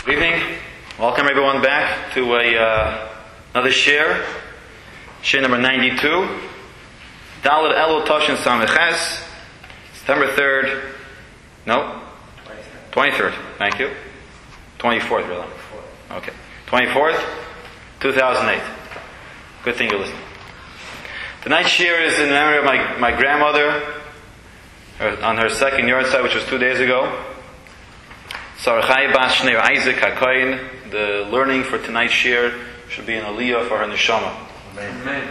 Good evening. Welcome everyone back to another share number 92. Dalet Elul Toshin Sameches, September 3rd. No? 23rd. Thank you. 24th, really. Okay. 24th, 2008. Good thing you're listening. Tonight's share is in memory of my grandmother on her second yahrzeit, which was 2 days ago. Sarachai Bas Shnei Isaac HaKoyin. The learning for tonight's share should be an aliyah for her neshama. Amen.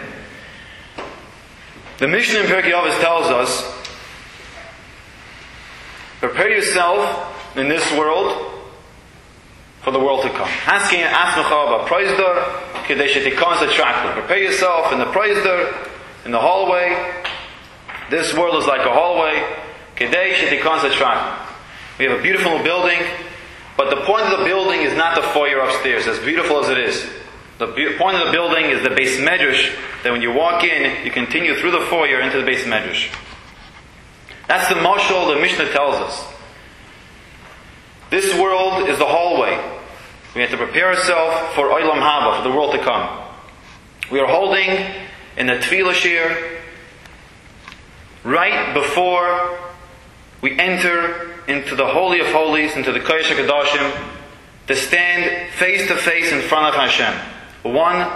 The Mishnah in Pirkei Avos tells us, prepare yourself in this world for the world to come. Prepare yourself in the Preisder, in the hallway. This world is like a hallway. We have a beautiful building, but the point of the building is not the foyer upstairs, as beautiful as it is. The point of the building is the Beis Medrash, that when you walk in, you continue through the foyer into the Beis Medrash. That's the mashal the Mishnah tells us. This world is the hallway. We have to prepare ourselves for Olam Haba, for the world to come. We are holding in the Tefillah shir right before we enter into the Holy of Holies, into the Kodesh HaKadoshim, to stand face to face in front of Hashem. One,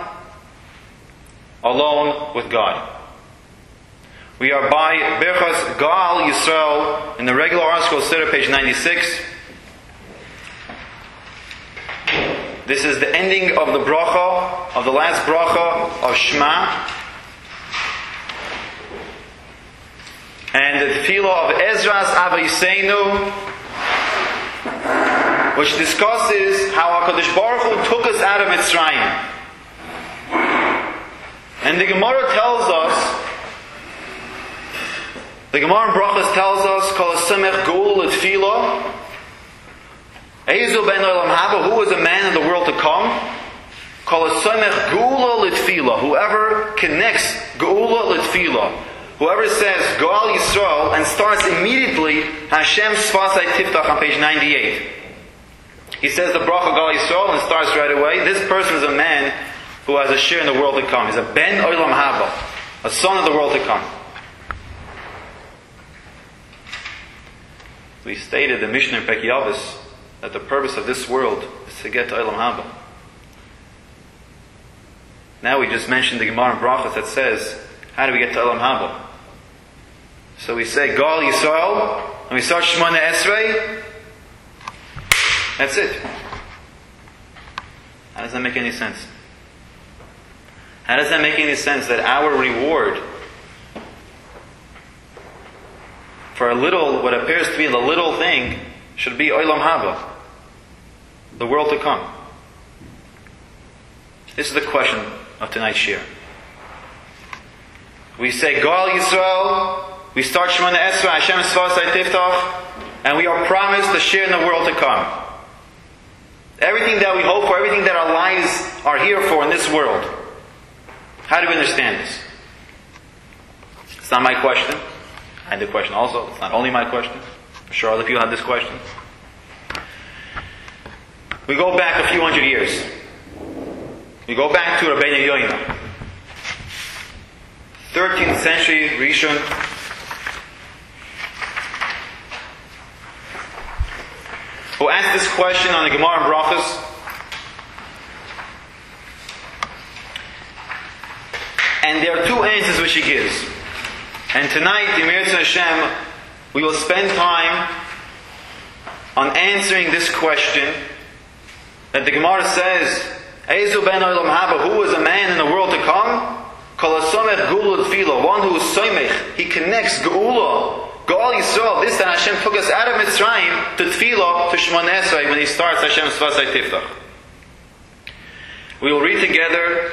alone with God. We are by Berchas Gaal Yisrael in the regular article Siddur, page 96. This is the ending of the bracha, of the last bracha of Shema. And the tefillah of Ezras Ava Yiseinu, which discusses how HaKadosh Baruch Hu took us out of Mitzrayim. And the Gemara tells us, the Gemara in Brachos tells us, Kol Hasamech Geul L'Tefillah, Eizu Ben Olam Haba, who is a man in the world to come? Kol Hasamech Geula L'Tefillah, whoever connects Geula L'Tefillah. Whoever says Gaal Yisrael and starts immediately Hashem Sfasai Tiftach on page 98. He says the bracha Gaal Yisrael and starts right away. This person is a man who has a share in the world to come. He's a Ben Olam Haba, a son of the world to come. We stated the Mishnah in Pirkei Avos that the purpose of this world is to get to Olam Haba. Now we just mentioned the Gemara in Brachos that says, how do we get to Olam Haba? So we say Gaal Yisrael, and we start Shemona Esrei. That's it. How does that make any sense? How does that make any sense that our reward for a little, what appears to be the little thing, should be Olam Haba, the world to come? This is the question of tonight's shir. We say Gaal Yisrael, we start Shemona Esrei, Hashem Sfasai Tiftach, and we are promised a share in the world to come. Everything that we hope for, everything that our lives are here for in this world. How do we understand this? It's not my question. I had the question also. It's not only my question. I'm sure other people have this question. We go back a few hundred years. We go back to Rabbeinu Yoina. 13th century Rishon, who asked this question on the Gemara in Brachos. And there are two answers which he gives. And tonight, in Mir Hashem, we will spend time on answering this question that the Gemara says, Eizu Ben Olam Haba, who is a man in the world to come? Kol Hasamech Geula L'Tefillah, one who is Soimech, he connects Geula, Gaal Yisrael, this that Hashem took us out of Mitzrayim, to Tefillah, to Shemona Esrei, when he starts Hashem Sfasai Tiftach. We will read together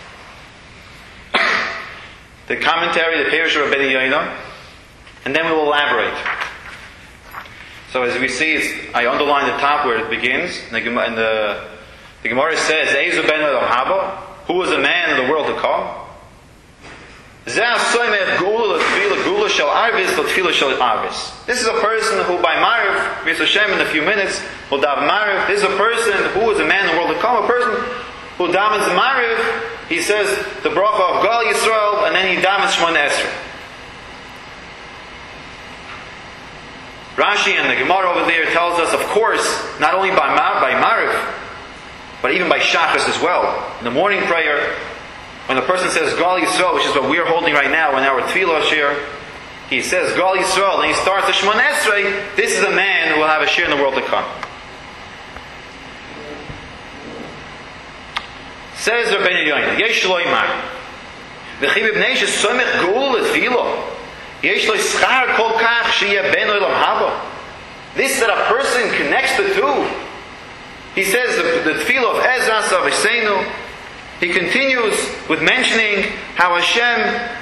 the commentary, the Perush of Rabbeinu Yoina, and then we will elaborate. So as we see, I underline the top where it begins, and the Gemara says, Eizu Ben Olam Haba, who is a man in the world to come? This is a person who by Mariv, Yis Hashem in a few minutes, will daven Mariv. This is a person who is a man in the world to come, a person who davens Mariv. He says the bracha of Gal Yisrael, and then he davens Shemona Esrei. Rashi and the Gemara over there tells us, of course, not only by Mariv, but even by Shachas as well. In the morning prayer, when the person says Gal Yisrael, which is what we're holding right now in our Tefillah shir, he says Gal Yisrael, and he starts the Shemona Esrei. This is a man who will have a shir in the world to come. Says Rabbeinu Yoina, Yesh lo imar, v'chi b'bnei shesomech geul l'tefillah, yesh lo yischar kol kach sheyeh ben olam haba. This that a person connects the two. He says the tefillah of Ezra Savishseinu. He continues with mentioning how Hashem,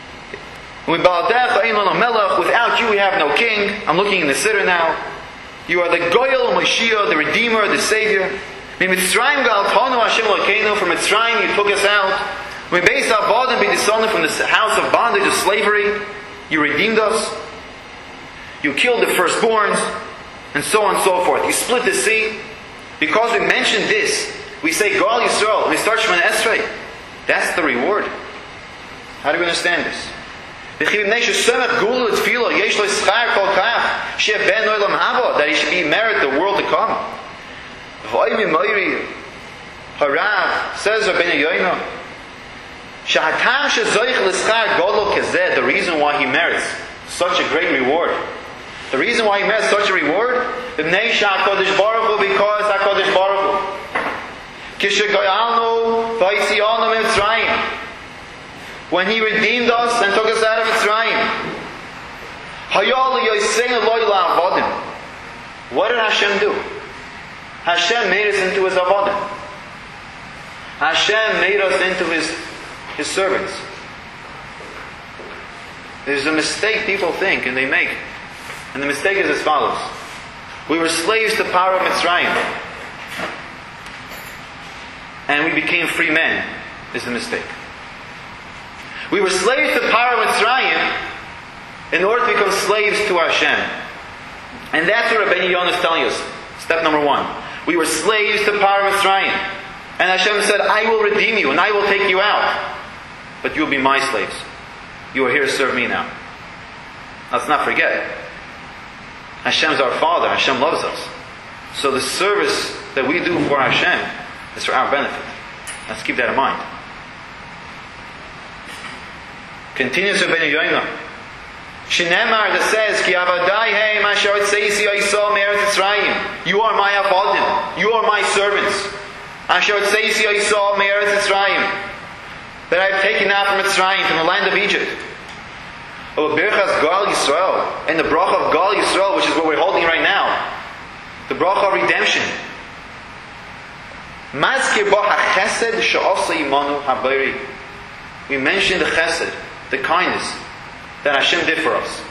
without you we have no king. I'm looking in the Siddur now. You are the Goyal Mashiach, the Redeemer, the Savior. From Mitzrayim you took us out. From the house of bondage of slavery, you redeemed us. You killed the firstborns, and so on and so forth. You split the sea. Because we mentioned this, we say Gal Yisrael, and we start Shemona Esrei. That's the reward. How do we understand this? That he should be merit the world to come. Harav says Rabbeinu Yoina, the reason why he merits such a great reward. The reason why he merits such a reward, because HaKadosh Baruch Hu. When he redeemed us and took us out of Mitzrayim, what did Hashem do? Hashem made us into His avodim. Hashem made us into His servants. There's a mistake people think and they make. And the mistake is as follows. We were slaves to Paro Mitzrayim. And we became free men, is the mistake. We were slaves to Paro Mitzrayim in order to become slaves to Hashem. And that's what Rabbeinu Yonah is telling us. Step number 1. We were slaves to Paro Mitzrayim. And Hashem said, I will redeem you and I will take you out. But you will be my slaves. You are here to serve me now. Let's not forget. Hashem is our Father. Hashem loves us. So the service that we do for Hashem is for our benefit. Let's keep that in mind. Continues Rabbeinu Yoina. Shinemar that says, Ki avadai heim asher tzeisi oisam eretz Yisrael. You are my avodim. You are my servants. Asher tzeisi oisam eretz Yisrael. That I have taken out from Mitzrayim, from the land of Egypt. Birchas Gal Yisrael, and the bracha of Gal Yisrael, which is what we're holding right now. The bracha of redemption. Mazkir ba ha-chesed she'asa imanu ha-bayri. We mentioned the chesed, the kindness that Hashem did for us.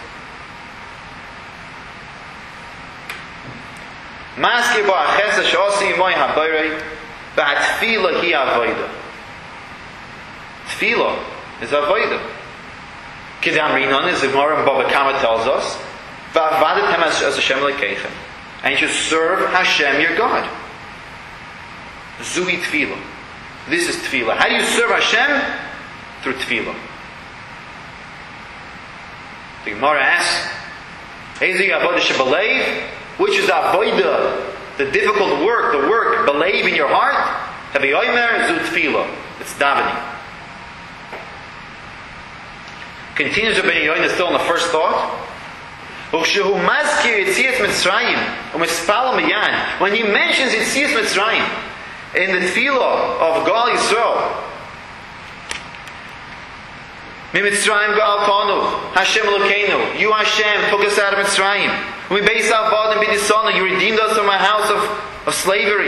Mazkir ba ha-chesed she'asa imanu ha-bayri v'ha-tefillah hi avodah. Tefillah is avodah. Kedam Rinon, as the Gemara in Bava Kama tells us, v'avadetem as Hashem lekeichem, and you should serve Hashem your God. Zui Tefillah. This is Tefillah. How do you serve Hashem? Through Tefillah. The Gemara asks, Ezi avodah shebalev, which is avodah, the difficult work, the work balev in your heart. Havi omer zu Tefillah. It's davening. Continues Rabbeinu Yoina still in the first thought. When he mentions Yetzias Mitzrayim in the tefillah of Gal Yisrael, Mitzrayim Gal Kanu, Hashem Elokeinu, you Hashem took us out of Mitzrayim. We base our Vadim B'Disana, you redeemed us from a house of slavery.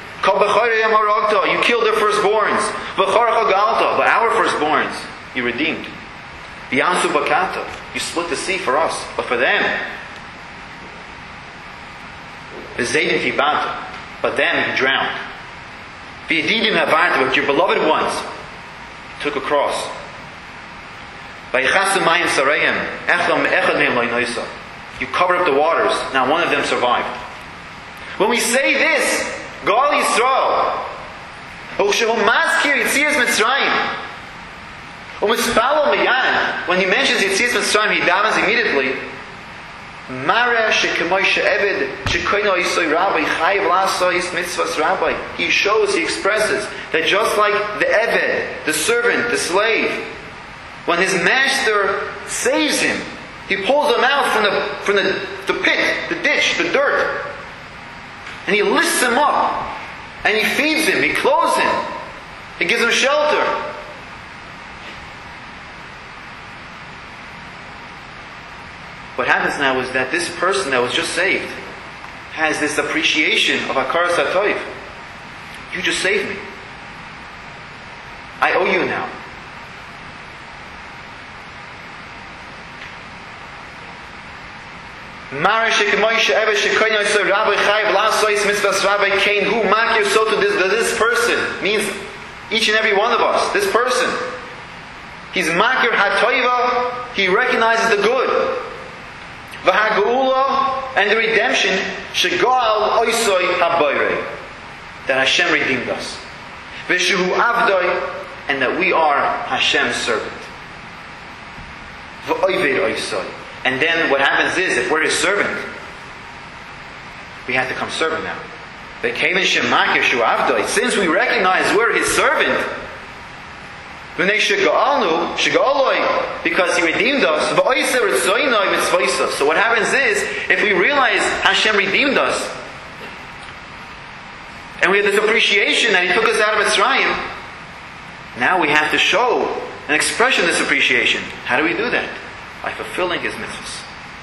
You killed their firstborns. But our firstborns, you redeemed. B'Yamsu Bakata, you split the sea for us, but for them, V'Zedin Tibata, but them you drowned. V'Yedidim Havarta, but your beloved ones took a cross. You covered up the waters. Now one of them survived. When we say this, Gal Yisrael, when he mentions Yetzias Mitzrayim, he davens immediately. He shows, he expresses that just like the Eved, the servant, the slave, when his master saves him, he pulls him out from the pit, the ditch, the dirt, and he lifts him up, and he feeds him, he clothes him, he gives him shelter. What happens now is that this person that was just saved has this appreciation of Hakaras HaTov. You just saved me. I owe you now. This person means each and every one of us. This person. He's Makir HaToiva. He recognizes the good. V'ha'geula, and the redemption, shegal oisoi habayre, that Hashem redeemed us. V'shehu avdoi, and that we are Hashem's servant. V'oived oisoi. And then what happens is, if we're His servant, we have to come servant now. V'keven shemakir shu avdoi, since we recognize we're His servant, because He redeemed us. So what happens is, if we realize Hashem redeemed us, and we have this appreciation that He took us out of Mitzrayim, now we have to show an expression of this appreciation. How do we do that? By fulfilling His mitzvahs.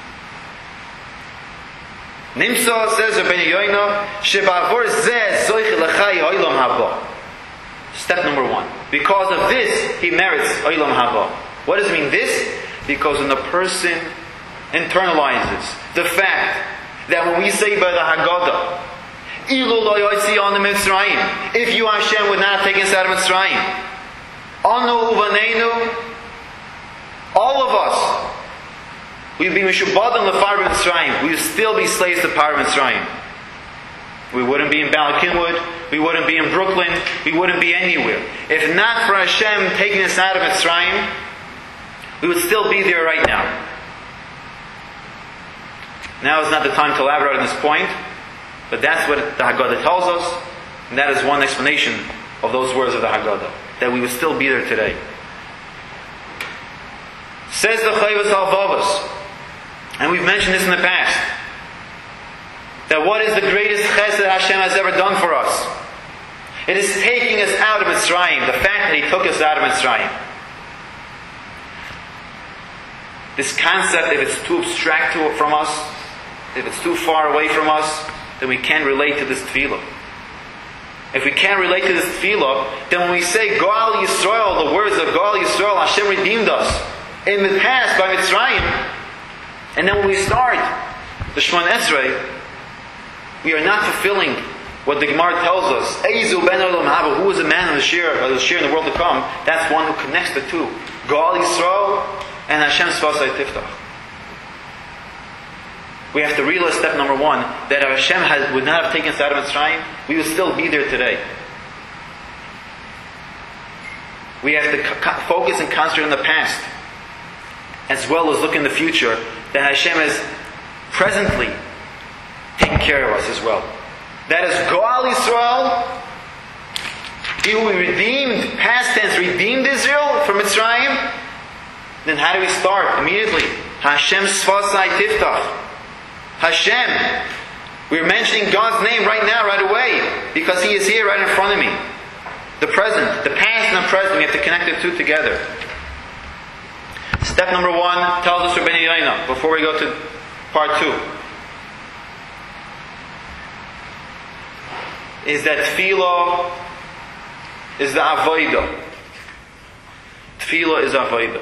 Nimsa says Rabbeinu Yoina, Sheba'avor zeh zoich l'chai ha'olam haba. Step number one. Because of this, he merits Olam Haba. What does it mean, this? Because when the person internalizes the fact that when we say by the Haggadah, Ilu lo yotzi anu Mitzrayim, if you Hashem would not have taken us out of Mitzrayim, Anu uvaneinu, all of us, we'd be Mishubadim lefar Mitzrayim. We would still be slaves to Par Mitzrayim. We wouldn't be in Balakinwood. We wouldn't be in Brooklyn. We wouldn't be anywhere. If not for Hashem taking us out of Mitzrayim, we would still be there right now. Now is not the time to elaborate on this point, but that's what the Haggadah tells us, and that is one explanation of those words of the Haggadah, that we would still be there today. Says the Chovos HaLevavos, and we've mentioned this in the past, that what is the greatest chesed that Hashem has ever done for us? It is taking us out of Mitzrayim. The fact that He took us out of Mitzrayim. This concept, if it's too abstract from us, if it's too far away from us, then we can't relate to this tefillah. If we can't relate to this tefillah, then when we say Gal Yisrael, the words of Gal Yisrael, Hashem redeemed us in the past by Mitzrayim, and then when we start the Shemona Esrei, we are not fulfilling what the Gemara tells us. Eizu ben olam haba, who is a man of the shir in the world to come? That's one who connects the two. Gal Yisrael and Hashem Sfasai Tiftach. We have to realize step number one, that if Hashem would not have taken us out of Mitzrayim, we would still be there today. We have to focus and concentrate on the past, as well as look in the future, that Hashem has presently taking care of us as well. That is Gal Yisrael. He who redeemed, past tense, redeemed Israel from Mitzrayim. Then how do we start? Immediately. Hashem Sfasai Tiftach. Hashem. We're mentioning God's name right now, right away. Because He is here right in front of me. The present, the past and the present. We have to connect the two together. Step number one tells us Rabbeinu Yoina, before we go to part two, is that tefillah is the avodah. Tefillah is avodah.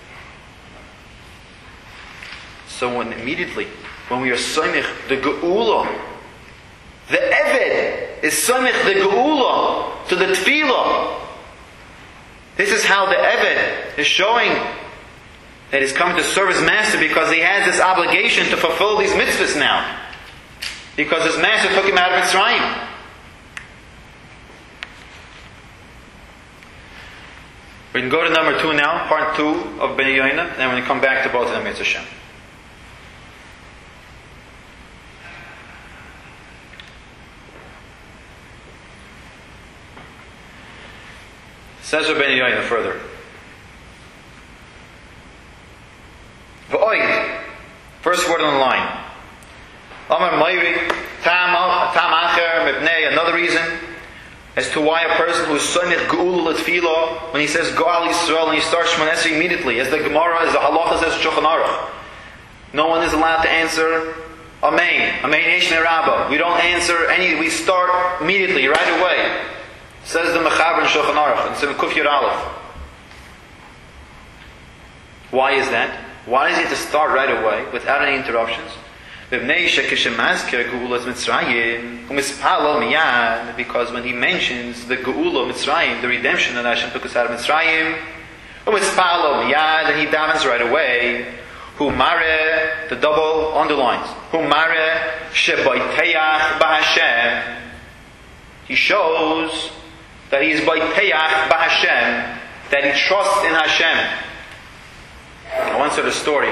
So when we are soimich the geula, the eved is soimich the geula to the tefillah. This is how the eved is showing that he's coming to serve his master because he has this obligation to fulfill these mitzvahs now. Because his master took him out of Mitzrayim. We can go to number 2 now, part 2 of Ben Yoina, and then we're going to come back to both of them, Mitzvah Hashem. Says Ben Yoina further. V'oid, first word on the line. Amar Mayri, Tam Acher, Mibnei, another reason as to why a person who is Sonnet Ge'ul L'Tfilo, when he says Go'al Yisrael and he starts Shemon Esrei immediately, as the Gemara, as the Halacha says Shulchan Aruch, no one is allowed to answer Amen. Amen Yeshne Rabba. We don't answer any, we start immediately, right away. Says the Mechaber in Shulchan Aruch, in Simon Kuf Yud Aleph. Why is that? Why does he have to start right away, without any interruptions? Because when he mentions the Geula Mitzrayim, the redemption that Hashem took us out of Mitzrayim, and he davens right away. Humare, the double underlines. Humare shebayteach b'Hashem. He shows that he is bayteach b'Hashem, that he trusts in Hashem. I once heard a story.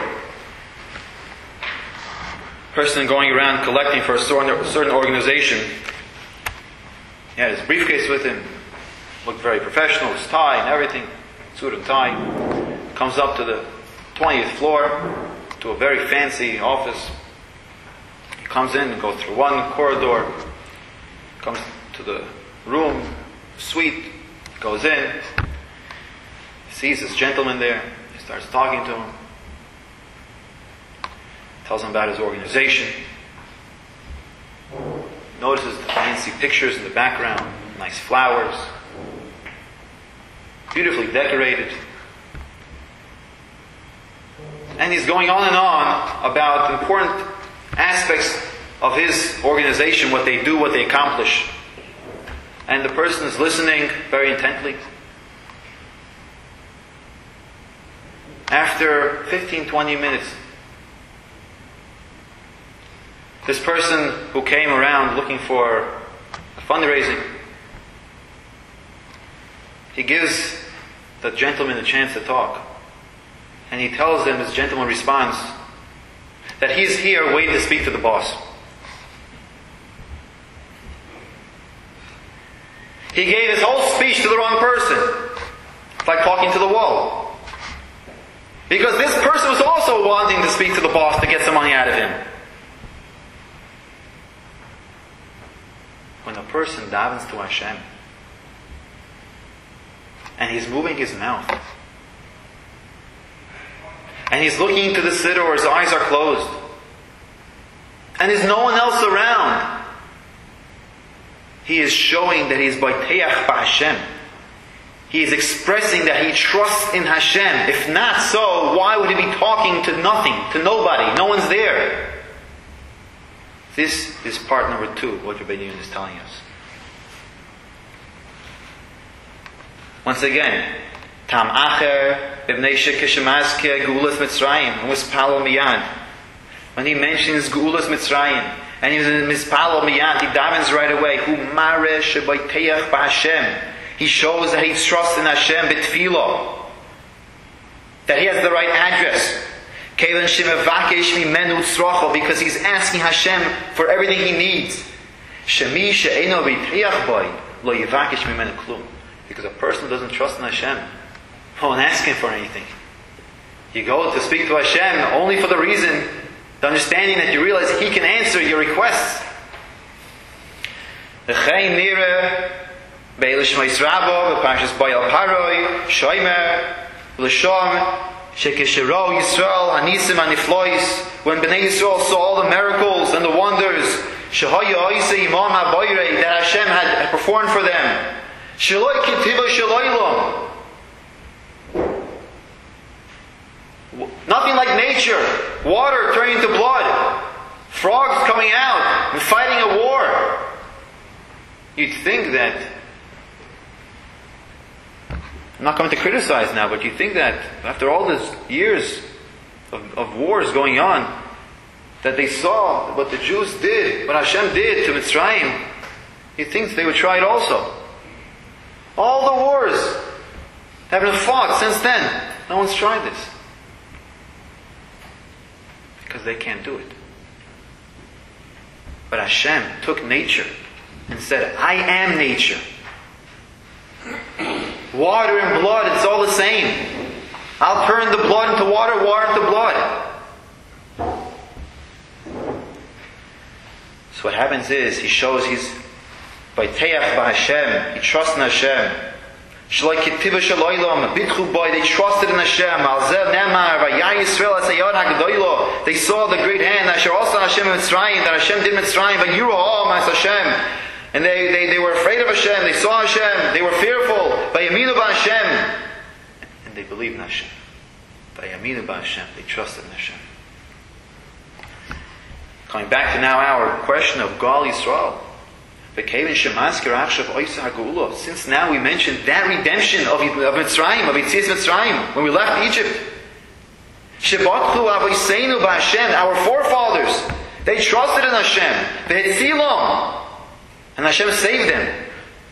Person going around collecting for a certain organization. He had his briefcase with him. Looked very professional, his tie and everything. Suit and tie. Comes up to the 20th floor, to a very fancy office. He comes in and goes through one corridor. Comes to the room, suite. Goes in. Sees this gentleman there. He starts talking to him. Tells him about his organization. Notices the fancy pictures in the background. Nice flowers. Beautifully decorated. And he's going on and on about important aspects of his organization, what they do, what they accomplish. And the person is listening very intently. After 15-20 minutes, this person who came around looking for fundraising, he gives the gentleman a chance to talk. And he tells them, this gentleman responds, that he's here waiting to speak to the boss. He gave his whole speech to the wrong person. It's like talking to the wall. Because this person was also wanting to speak to the boss to get some money out of him. When a person davens to Hashem, and he's moving his mouth, and he's looking into the siddur or his eyes are closed, and there's no one else around, he is showing that he is bayteach b'Hashem. He is expressing that he trusts in Hashem. If not so, why would he be talking to nothing, to nobody? No one's there. This is part number 2, what Rabbi Yoina is telling us. Once again, Tam Acher, Ibnei Shekeshemazke, Geulas Mitzrayim, Mispalo Miyad. When he mentions Geulas Mitzrayim, and he's in Mispalo Miyad, he davens right away. Hu Mare Shebayteach B'Hashem. He shows that he trusts in Hashem B'Tfilo. That he has the right address. Because he's asking Hashem for everything he needs. Because a person who doesn't trust in Hashem won't ask him for anything. You go to speak to Hashem only for the reason, the understanding that you realize He can answer your requests. Shekeshero Yisrael Hanisim Aniflois, when Bnei Yisrael saw all the miracles and the wonders Shehaya Oise Imam HaBoyrei that Hashem had performed for them, Sheloi Ketiva Sheloilom, nothing like nature, water turning to blood, frogs coming out and fighting a war. You'd think that, I'm not going to criticize now, but you think that after all these years of wars going on, that they saw what the Jews did, what Hashem did to Mitzrayim, he thinks they would try it also. All the wars have been fought since then. No one's tried this. Because they can't do it. But Hashem took nature and said, I am nature. Water and blood, it's all the same. I'll turn the blood into water, water into blood. So what happens is, he shows he's by Teach by Hashem, he trusts in Hashem. Shalai Kitiva Shalaylam, Bitchu Boy, they trusted in Hashem. Alzev Nemar, Vayay Yisrael, Asayad Hagdoilo. They saw the great hand, Asher also Hashem Mitzrayim, that Hashem did Mitzrayim, Vayiro Mas Hashem. And they were afraid of Hashem, they saw Hashem, they were fearful. Vayaminu Ba Hashem. And they believed in Hashem. Vayaminu Ba Hashem, they trusted in Hashem. Coming back to now our question of Gal Yisrael. Since now we mentioned that redemption of Mitzrayim, of Yetzias Mitzrayim, when we left Egypt. Our forefathers, they trusted in Hashem. And Hashem saved them.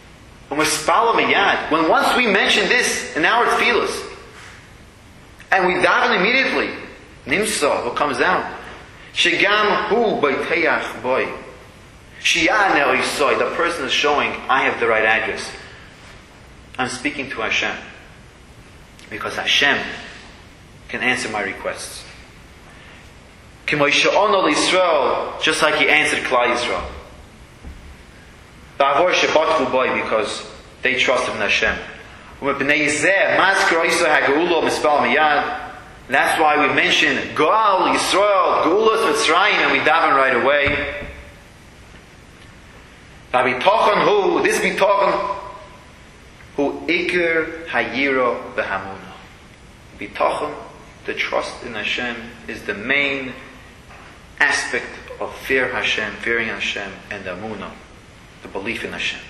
When once we mention this in our tefillos, and we daven immediately, Nimsa, what comes out? Shegam hu b'teach boy. The person is showing, I have the right address. I'm speaking to Hashem. Because Hashem can answer my requests. Just like He answered Klal Yisrael. Because they trusted in Hashem. That's why we mention Gal Yisrael, Geulas Mitzrayim, and we daven right away. This bitachon who ikir hayira v'hamuna. Bitachon, the trust in Hashem, is the main aspect of fearing Hashem, and the amunah, the belief in Hashem.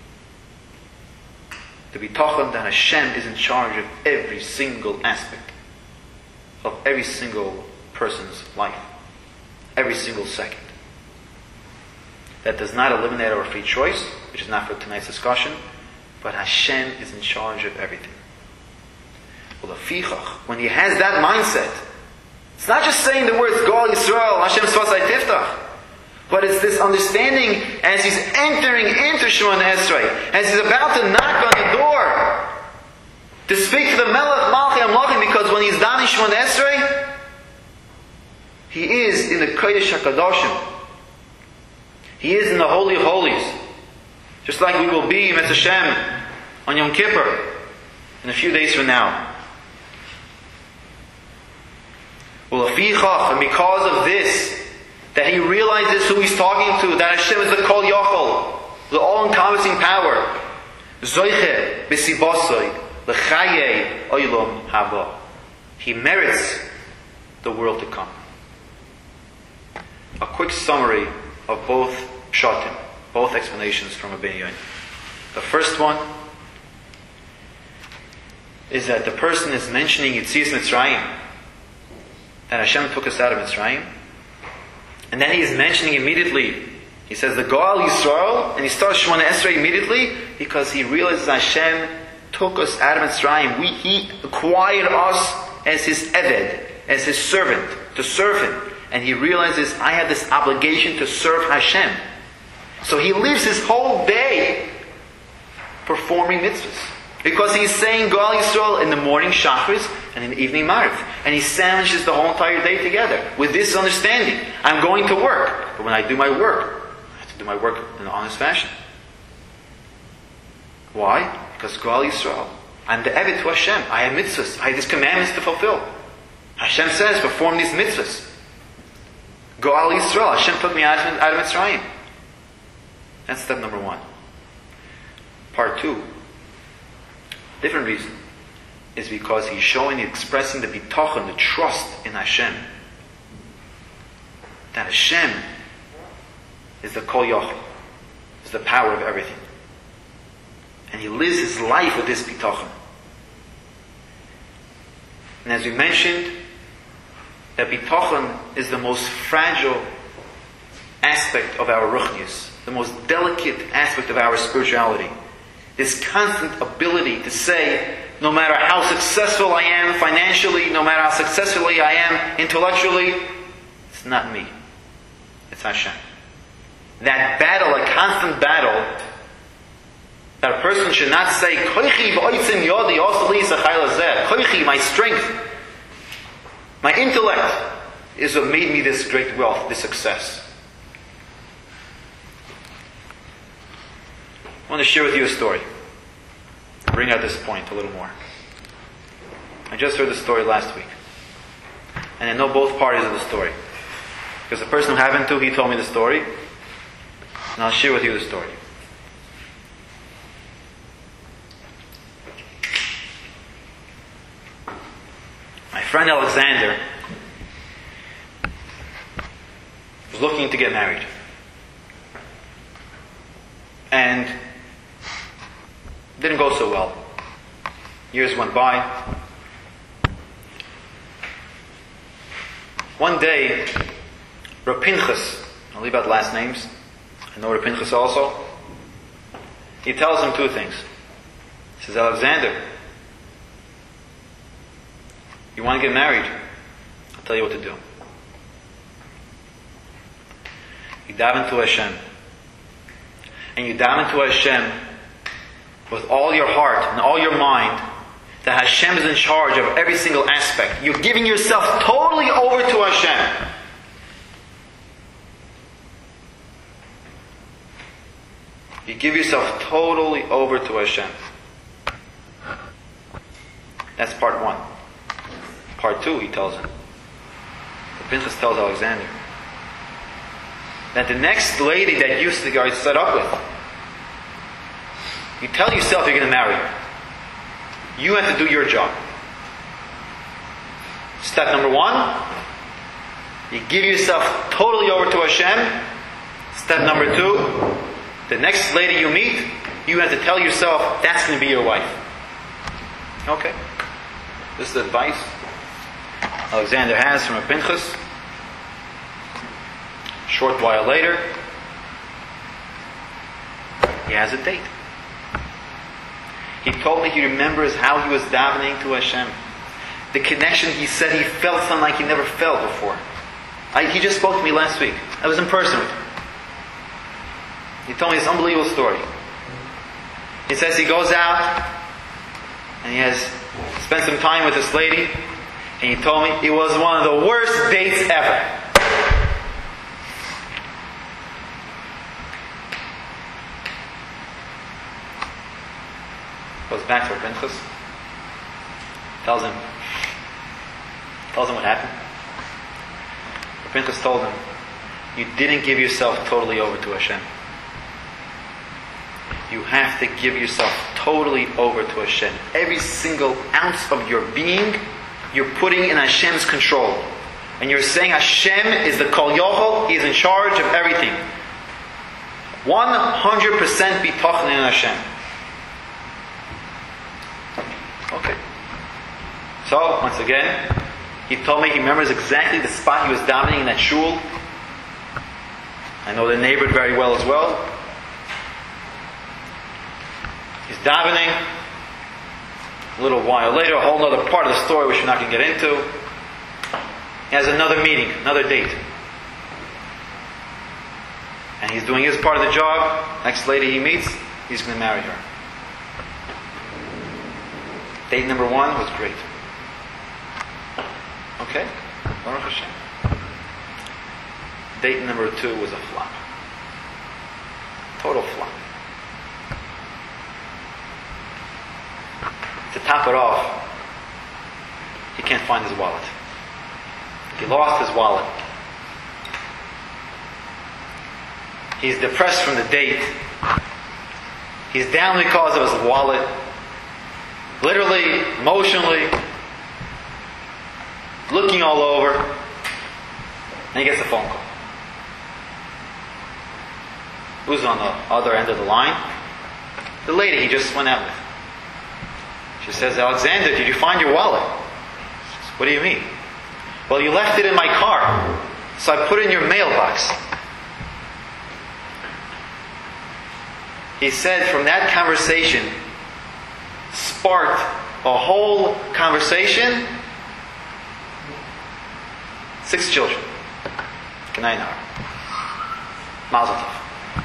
The bitachon that Hashem is in charge of every single aspect of every single person's life, every single second. That does not eliminate our free choice, which is not for tonight's discussion, but Hashem is in charge of everything. Well, when he has that mindset, it's not just saying the words Gal Yisrael, Hashem Sfasai Tiftach, but it's this understanding as he's entering into Shemoneh Esrei, as he's about to knock on the door to speak to the Melech Malchi Amlachim, because when he's done in Shemoneh Esrei, he is in the Kodesh HaKadoshim. He is in the Holy of Holies. Just like we will be, Mitzvah Hashem, on Yom Kippur, in a few days from now. Well, and because of this, that he realizes who he's talking to, that Hashem is the Kol Yochol, the all-encompassing power. Zoiche b'sibosoi l'chaye oilom haba. He merits the world to come. A quick summary of both pshatim, both explanations from Rabbeinu Yonah. The first one is that the person is mentioning Yetzias Mitzrayim, that Hashem took us out of Mitzrayim, and then he is mentioning immediately, he says the Gal Yisrael, and he starts Shemoneh Esrei immediately because he realizes Hashem took us out of Mitzrayim. He acquired us as his Eved, as his servant, to serve him. And he realizes, I have this obligation to serve Hashem. So he lives his whole day performing mitzvahs. Because he's saying Gal Yisrael in the morning Shachris and in the evening Mariv. And he sandwiches the whole entire day together with this understanding. I'm going to work. But when I do my work, I have to do my work in an honest fashion. Why? Because Gal Yisrael, I'm the Eved to Hashem. I have mitzvahs. I have these commandments to fulfill. Hashem says, perform these mitzvahs. Gal Yisrael, Hashem took me out of Mitzrayim. That's step number one. Part two, different reason, is because he's showing, expressing the bitachon, the trust in Hashem. That Hashem is the Kol Yochel, is the power of everything. And he lives his life with this bitachon. And as we mentioned, that bitachon is the most fragile aspect of our ruchnius, the most delicate aspect of our spirituality. This constant ability to say, no matter how successful I am financially, no matter how successfully I am intellectually, it's not me. It's Hashem. That battle, a constant battle, that a person should not say, Koichi v'oitzim yodi osali sachayla zeh. Koichi, my strength, my intellect, is what made me this great wealth, this success. I want to share with you a story. Bring out this point a little more. I just heard the story last week. And I know both parties of the story. Because the person who happened to, he told me the story. And I'll share with you the story. My friend Alexander was looking to get married. And didn't go so well. Years went by. One day, Rav Pinchas, I'll leave out last names. I know Rav Pinchas also. He tells him two things. He says, Alexander, you want to get married? I'll tell you what to do. You daven to Hashem. And you daven to Hashem with all your heart and all your mind that Hashem is in charge of every single aspect. You're giving yourself totally over to Hashem. You give yourself totally over to Hashem. That's part one. Part two, he tells him. The Pinchas tells Alexander that the next lady that you are set up with, you tell yourself you're going to marry her. You have to do your job. Step number one, you give yourself totally over to Hashem. Step number two, the next lady you meet, you have to tell yourself that's going to be your wife. Okay. This is the advice Alexander has from a Pinchas. Short while later, he has a date. He told me he remembers how he was davening to Hashem. The connection, he said he felt something like he never felt before. He just spoke to me last week. I was in person with him. He told me this unbelievable story. He says he goes out and he has spent some time with this lady, and he told me it was one of the worst dates ever. Goes back to Pinchas, tells him what happened. Pinchas told him, you didn't give yourself totally over to Hashem. You have to give yourself totally over to Hashem. Every single ounce of your being, you're putting in Hashem's control. And you're saying Hashem is the Kol Yochel, He is in charge of everything. 100% bitachon in Hashem. Okay. So, once again, he told me he remembers exactly the spot he was davening in that shul. I know the neighborhood very well as well. He's davening. A little while later, a whole other part of the story which we're not going to get into. He has another meeting, another date. And he's doing his part of the job. Next lady he meets, he's going to marry her. Date number one was great. Okay? Baruch Hashem. Date number two was a flop. Total flop. To top it off, he can't find his wallet. He lost his wallet. He's depressed from the date. He's down because of his wallet. Literally, emotionally, looking all over, and he gets a phone call. Who's on the other end of the line? The lady he just went out with. She says, Alexander, did you find your wallet? Says, what do you mean? Well, you left it in my car, so I put it in your mailbox. He said from that conversation sparked a whole conversation. 6 children. K'nai Nahar. Mazel tov.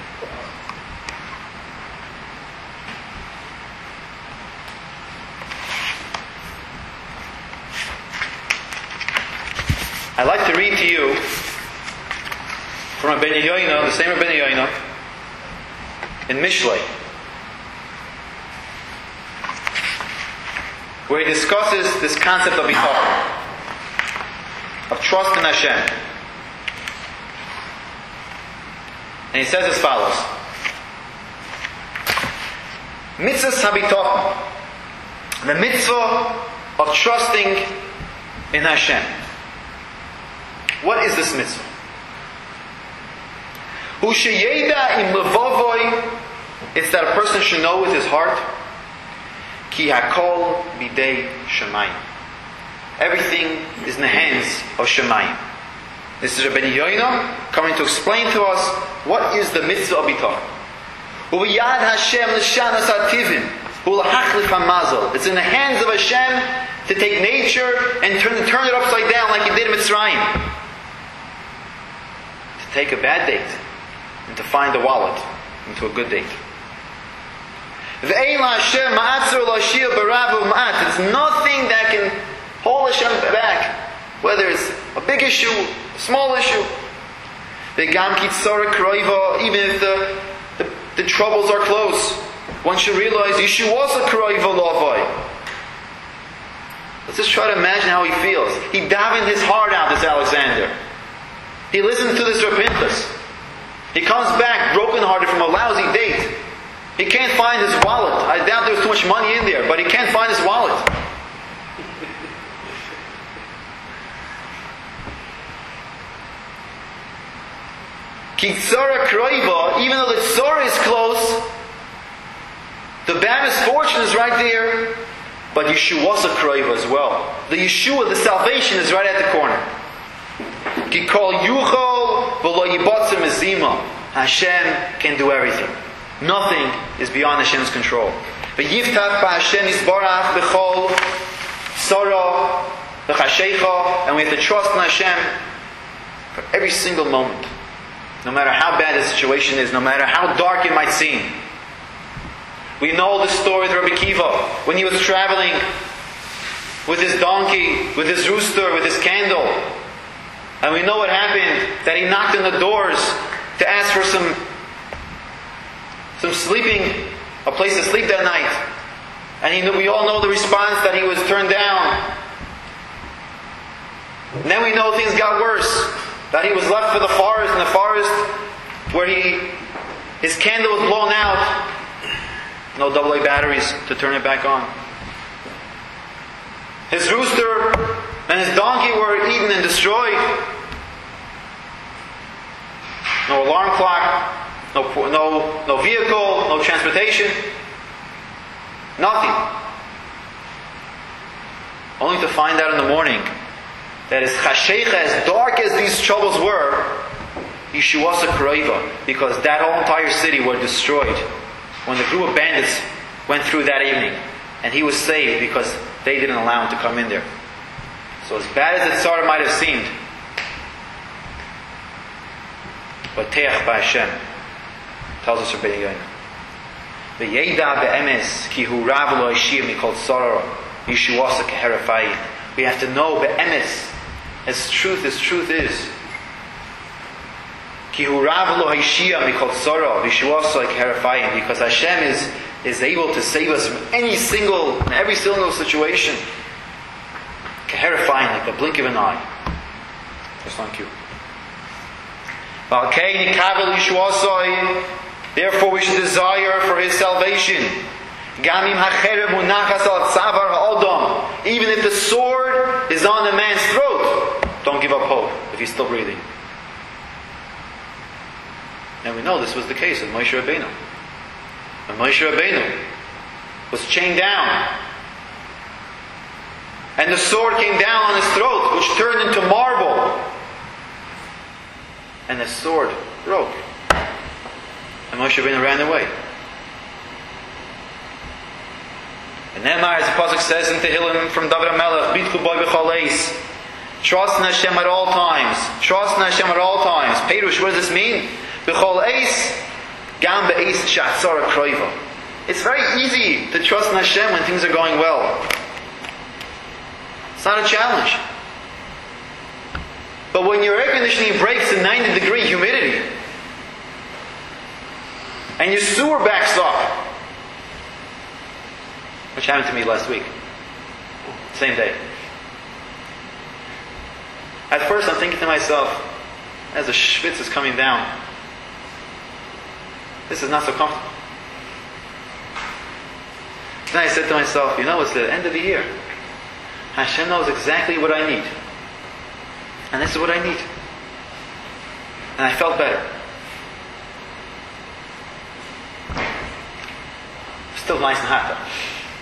I'd like to read to you from Rabbeinu Yoina, the same Rabbeinu Yoina, in Mishlei, where he discusses this concept of bitachon, of trust in Hashem. And he says as follows: Mitzvahs habitachon, the mitzvah of trusting in Hashem. What is this mitzvah? Hu sheyeda im levavoi, it's that a person should know with his heart, ki hakol bidei Shemayim. Everything is in the hands of Shemayim. This is Rabbeinu Yoina coming to explain to us what is the mitzvah of bitachon. Uv'yad Hashem l'shanas hativim u'l'hachlif hamazal. It's in the hands of Hashem to take nature and turn it upside down like He did in Mitzrayim. To take a bad date and to find a wallet into a good date. There's nothing that can hold Hashem back, whether it's a big issue, a small issue. Even if the troubles are close, one should realize Yeshua was a kroiva lavoi. Let's just try to imagine how he feels. He davened his heart out, this Alexander. He listened to this repentance. He comes back brokenhearted from a lousy date. He can't find his wallet. I doubt there was too much money in there, but he can't find his wallet. Kitzara kroiva, even though the tzara is close, the bad misfortune is right there, but Yeshua was a kroiva as well. The Yeshua, the salvation, is right at the corner. Hashem can do everything. Nothing is beyond Hashem's control. And we have to trust in Hashem for every single moment. No matter how bad the situation is, no matter how dark it might seem. We know the story of Rabbi Kiva when he was traveling with his donkey, with his rooster, with his candle. And we know what happened, that he knocked on the doors to ask for some sleeping, a place to sleep that night. And we all know the response, that he was turned down. And then we know things got worse, that he was left for the forest, in the forest where his candle was blown out. No AA batteries to turn it back on. His rooster and his donkey were eaten and destroyed. No alarm clock, no vehicle, no transportation, nothing. Only to find out in the morning that as chashecha, as dark as these troubles were, Yeshua was a kroiva, because that whole entire city was destroyed when the group of bandits went through that evening, and he was saved because they didn't allow him to come in there. So as bad as the tzara might have seemed, but teach by Hashem, tells us Rabbeinu Yoina. V'yeda be'emes ki hu rav lo yishir mikol tzara Yeshua was a keherafai. We have to know be'emes, as truth is. Ki hu rav lo yishir mikol tzara Yeshua was a keherafai, because Hashem is able to save us from every single situation. Keherafai, like the blink of an eye. Just like you. Therefore we should desire for His salvation. Even if the sword is on the man's throat, don't give up hope if he's still breathing. And we know this was the case with Moshe Rabbeinu. When Moshe Rabbeinu was chained down And the sword came down on his throat, which turned into marble. And the sword broke. And Moshe Rabbeinu ran away. And then, as the Pasuk says in Tehillim from David HaMelech, Bitchu boi b'chol eis. Trust in Hashem at all times. Trust in Hashem at all times. Perush, what does this mean? B'chol eis, gam be'eis sha'atzara kroiva. It's very easy to trust in Hashem when things are going well. It's not a challenge. But when your air conditioning breaks in 90-degree humidity, and your sewer backs up, which happened to me last week, same day. At first I'm thinking to myself, as the schwitz is coming down, this is not so comfortable. Then I said to myself, it's the end of the year. Hashem knows exactly what I need. And this is what I need. And I felt better. Still nice and hot though.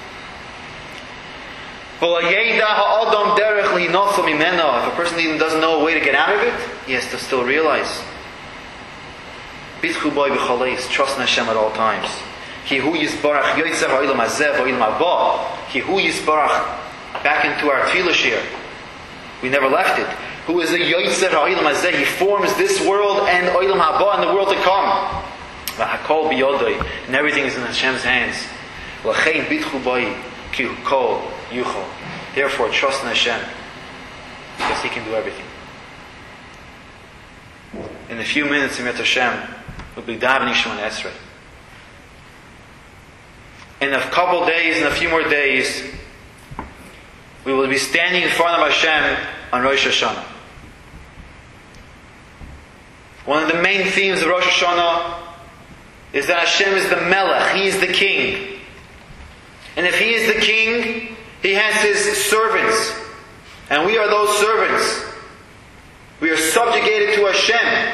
If a person even doesn't know a way to get out of it, he has to still realize. Trust in Hashem at all times. He who yisbarach yoytzer ha'olam hazeh v'olam haba. He who yisbarach, back into our tefillah shir. We never left it. Who is a yoytzer ha'olam hazeh? He forms this world and olam haba, and the world to come. V'hakol biyodoi, and everything is in Hashem's hands. L'chein bitchu boi ki kol yuchol. Therefore, trust in Hashem, because He can do everything. In a few minutes, Yemot Hashem, we'll be davening Shemona Esrei. In a couple days, in a few more days, we will be standing in front of Hashem on Rosh Hashanah. One of the main themes of Rosh Hashanah is that Hashem is the Melech, He is the King. And if He is the King, He has His servants. And we are those servants. We are subjugated to Hashem.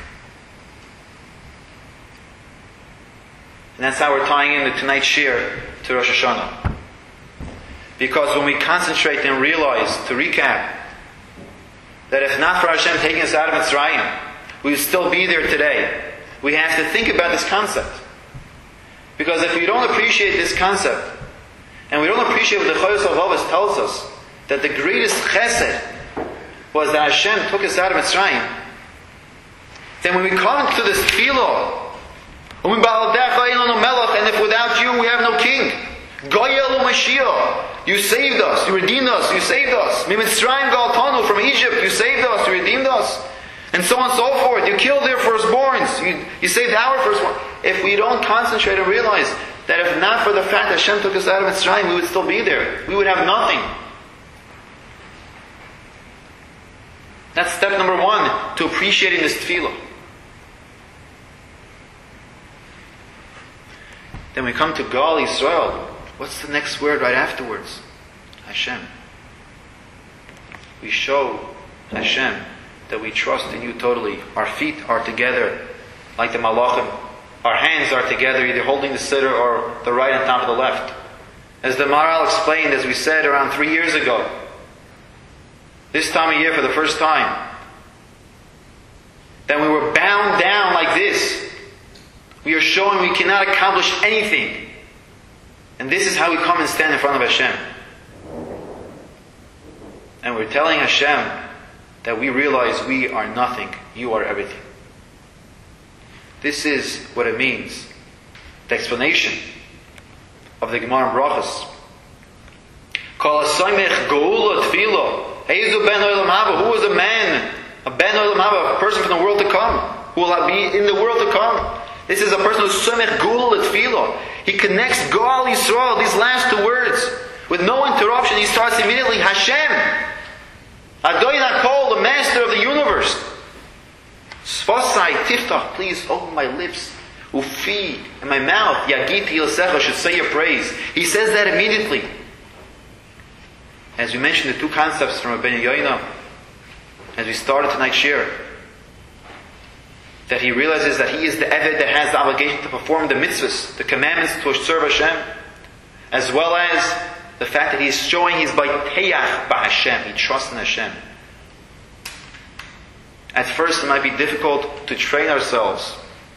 And that's how we're tying in tonight's shir to Rosh Hashanah. Because when we concentrate and realize, to recap, that if not for Hashem taking us out of Mitzrayim, we would still be there today. We have to think about this concept. Because if we don't appreciate this concept, and we don't appreciate what the Chayos HaLevavos tells us, that the greatest chesed was that Hashem took us out of Mitzrayim, then when we come to this tefillah, and if without you we have no king, you saved us, you redeemed us, you saved us. From Egypt, you saved us, you redeemed us. And so on and so forth. You killed their firstborns, you saved our firstborn. If we don't concentrate and realize that if not for the fact that Hashem took us out of Mitzrayim, we would still be there. We would have nothing. That's step number one to appreciating this tefillah. Then we come to Gal Yisrael. What's the next word right afterwards? Hashem. We show Hashem that we trust in you totally. Our feet are together like the Malachim. Our hands are together, either holding the siddur or the right on top of the left. As the Maharal explained, as we said around 3 years ago, this time of year for the first time, that we were bound down like this. We are showing we cannot accomplish anything. And this is how we come and stand in front of Hashem. And we're telling Hashem that we realize we are nothing. You are everything. This is what it means. The explanation of the Gemara in Brachos. Kol hasoymech geula tefillah. Heizu ben olam haba. Who is a man? A ben olam haba. A person from the world to come. Who will be in the world to come. This is a person who's soymech geula tefillah. He connects Gal Yisrael, these last two words, with no interruption. He starts immediately, Hashem. Adonai HaKol, the master of the universe. Sfasai tiftach, please open my lips. Ufi, and my mouth. Yagiti Yosecha, should say your praise. He says that immediately. As we mentioned the two concepts from Rabbeinu Yoina, as we started tonight's shir, that he realizes that he is the Eved that has the obligation to perform the mitzvahs, the commandments to serve Hashem, as well as the fact that he's showing he's Baiteach B'Hashem, he trusts in Hashem. At first it might be difficult to train ourselves.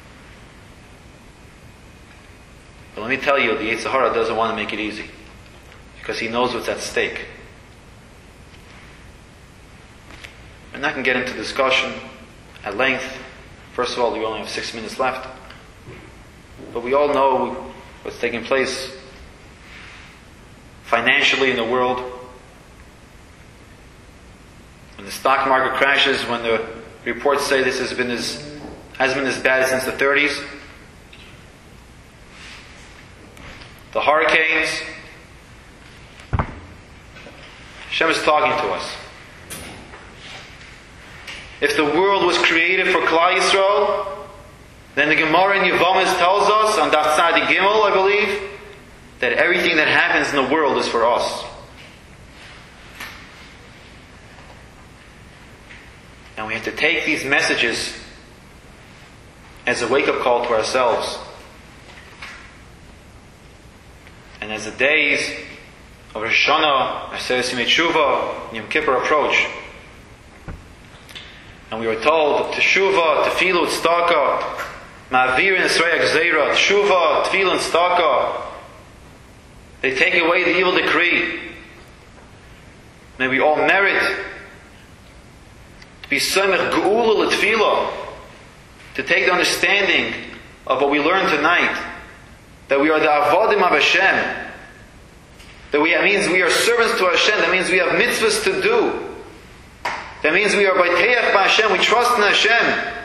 But let me tell you, the Yetzer Hara doesn't want to make it easy. Because he knows what's at stake. I'm not going to get into discussion at length. First of all, we only have 6 minutes left. But we all know what's taking place financially in the world. When the stock market crashes, when the reports say this hasn't been as bad since the 30s. The hurricanes. Hashem is talking to us. If the world was created for Klal Yisrael, then the Gemara in Yevamos tells us, on Daf Tzadi Gimel, I believe, that everything that happens in the world is for us. And we have to take these messages as a wake-up call to ourselves. And as the days of Rosh Hashanah, Aseret Yimei Teshuvah, and Yom Kippur approach, and we were told, Teshuvah, Tefilu, Tzedakah, Ma'avir and Esrei Gzeira, Teshuvah, Tefilu, and Tzedakah. They take away the evil decree. May we all merit to be Semech Geula L'Tefillah, to take the understanding of what we learned tonight, that we are the Avodim of Hashem, that means we are servants to Hashem, that means we have mitzvahs to do. That means we are Baiteach B'Hashem, we trust in Hashem.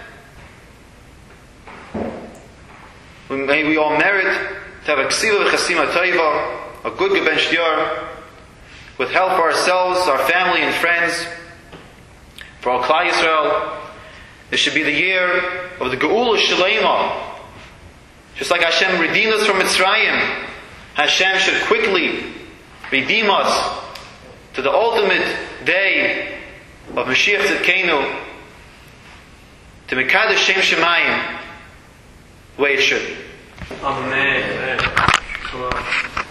May we all merit to have a Ksiva V'Chasima Taiva, a good Geben Shtiyar, with help for ourselves, our family and friends, for all Klal Yisrael. This should be the year of the Geula Shalema. Just like Hashem redeemed us from Mitzrayim, Hashem should quickly redeem us to the ultimate day of Mashiach Tzidkenu, to Mekadosh Shem Shemayim, the way it should be. Amen.